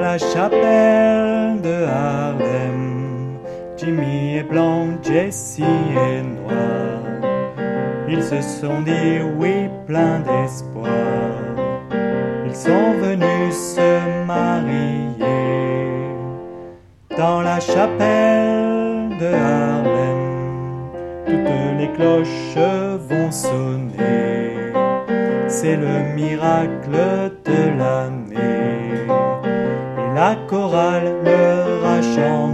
la chapelle de Harlem, Jimmy est blanc, Jessie est noir. Ils se sont dit oui, plein d'espoir. Ils sont venus se marier dans la chapelle de Harlem. Toutes les cloches vont sonner, c'est le miracle de l'année. Et la chorale leur a chanté.